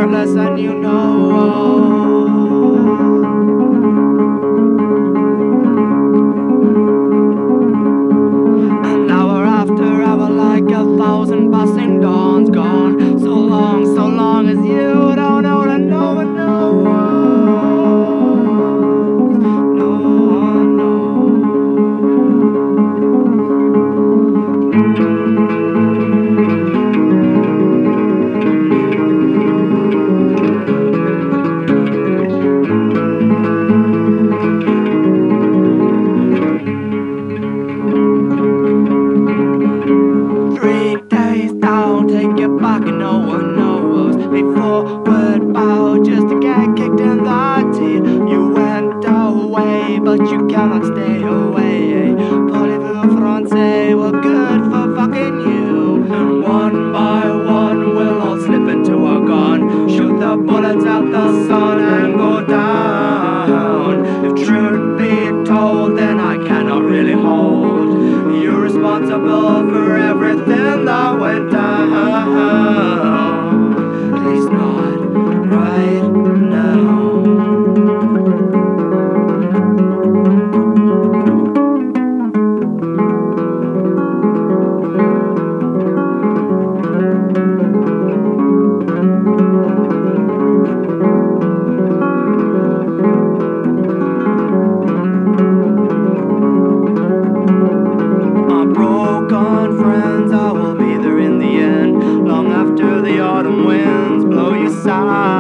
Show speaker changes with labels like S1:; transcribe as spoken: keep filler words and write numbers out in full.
S1: regardless, and you know. An hour after hour, like a thousand passing dawns gone. So long, so long as you don't know that no one knows. No one knows. Three days down, take it back and no one knows. Before word bow, just to get kicked in the teeth. You went away, but you cannot stay away. Parlez-vous français, well good for fucking you. And one by one we'll all slip into a gun. Shoot the bullets at the sun and go down. If truth be told, then I cannot really hold. You're responsible for everything that went down. At least not right now. Broken friends, I will be there in the end. Long after the autumn winds blow you south.